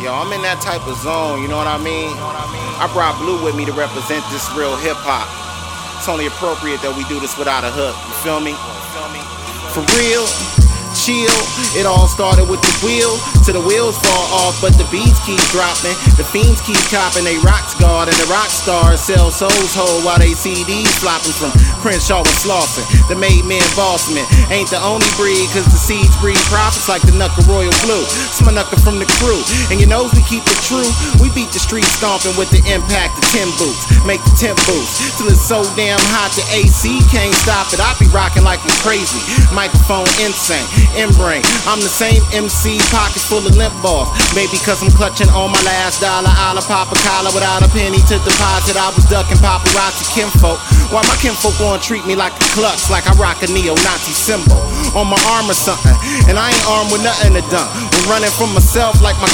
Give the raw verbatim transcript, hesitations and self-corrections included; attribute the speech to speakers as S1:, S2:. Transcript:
S1: Yo, I'm in that type of zone, you know what I mean? I brought Blue with me to represent this real hip-hop. It's only appropriate that we do this without a hook, you feel me? For real, chill, it all started with the wheel. Till the wheels fall off, but the beats keep dropping. The fiends keep copping, they rocks guard, and the rock stars sell souls whole while they C Ds flopping from Crenshaw and Slauson. The made men boss men ain't the only breed, cause the seeds breed prophets like the Knuckle Royal Blue. It's my knuckle from the crew, and you knows we keep it true. We beat the street stomping with the impact of ten boots. Make the temp boost till it's so damn hot the A C can't stop it. I be rocking like I'm crazy. Microphone insane, in-brain. I'm the same M C, pockets full of limp balls. Maybe cause I'm clutching on my last dollar. I'll pop a collar without a penny to deposit. I was ducking paparazzi kinfolk, while my kinfolk wanna treat me like a klutz, like I rock a neo-Nazi symbol on my arm or something. And I ain't armed with nothing to dump. I'm running from myself like my